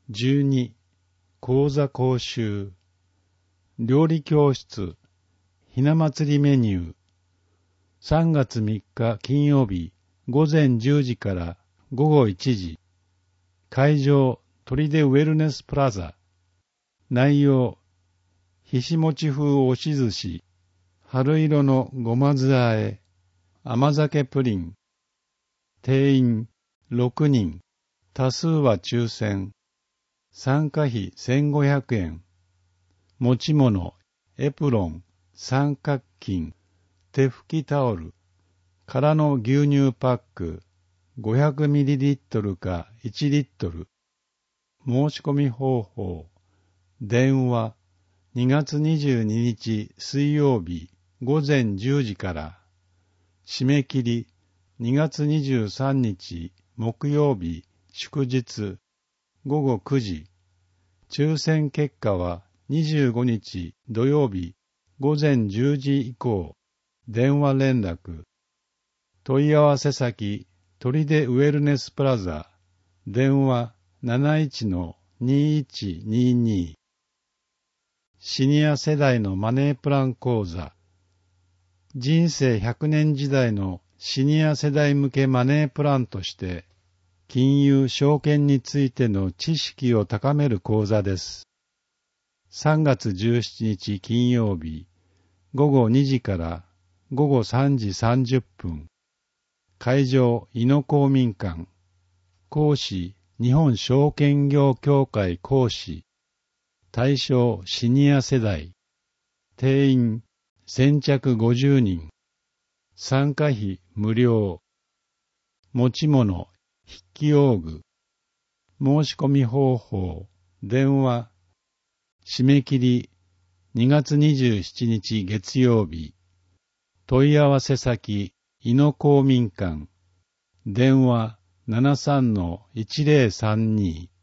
12、講座講習。料理教室、ひな祭りメニュー。3月3日金曜日、午前10時から午後1時。会場、砦ウェルネスプラザ。内容、ひしもち風押し寿司、春色のごま酢あえ、甘酒プリン。定員6人、多数は抽選。参加費1500円。持ち物、エプロン、三角巾、手拭きタオル、空の牛乳パック、500ml か1リットル。申し込み方法、電話、2月22日水曜日午前10時から、締め切り、2月23日木曜日祝日午後9時。抽選結果は25日土曜日午前10時以降、電話連絡。問い合わせ先、砦ウェルネスプラザ、電話 71-2122。シニア世代のマネープラン講座。人生100年時代のシニア世代向けマネープランとして、金融証券についての知識を高める講座です。3月17日金曜日、午後2時から午後3時30分。会場、井野公民館。講師、日本証券業協会講師。対象、シニア世代。定員、先着50人。参加費、無料。持ち物、筆記用具。申し込み方法、電話。締め切り、2月27日月曜日。問い合わせ先、井野公民館。電話 73-1032。